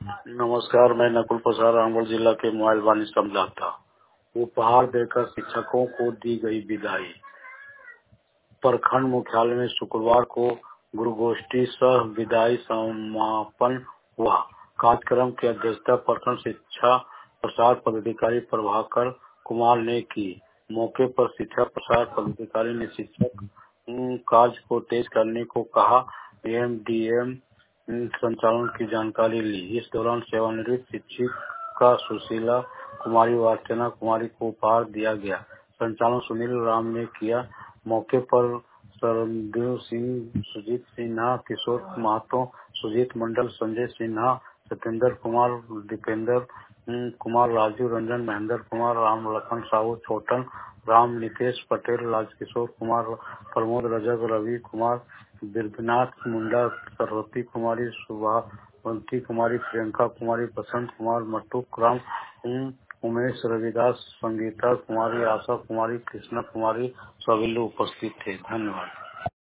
नमस्कार, मैं नकुल प्रसाद रामगढ़ जिला के मोबाइल वाणी समझाता। उपहार देकर शिक्षकों को दी गई विदाई। प्रखंड मुख्यालय में शुक्रवार को गुरुगोष्ठी सह विदाई समापन हुआ। कार्यक्रम की अध्यक्षता प्रखंड शिक्षा प्रसार पदाधिकारी प्रभाकर कुमार ने की। मौके पर शिक्षा प्रसार पदाधिकारी ने शिक्षक कार्य को तेज करने को कहा। एमडीएम संचालन की जानकारी ली। इस दौरान सेवानिवृत्त शिक्षिका सुशीला कुमारी व अर्चना कुमारी को उपहार दिया गया। संचालन सुनील राम ने किया। मौके पर सरदेव सिंह, सुजीत सिन्हा, किशोर महतो, सुजीत मंडल, संजय सिन्हा, सत्येंद्र कुमार, दीपेंद्र कुमार, राजू रंजन, महेंद्र कुमार, राम लखन साहू, छोटन राम, नितेश पटेल, राजकिशोर कुमार, प्रमोद रजक, रवि कुमार, बिरनाथ मुंडा, सरस्वती कुमारी, सुभावंती कुमारी, प्रियंका कुमारी, बसंत कुमार, मटुक राम, उमेश रविदास, संगीता कुमारी, आशा कुमारी, कृष्णा कुमारी, सभी लोग उपस्थित थे। धन्यवाद।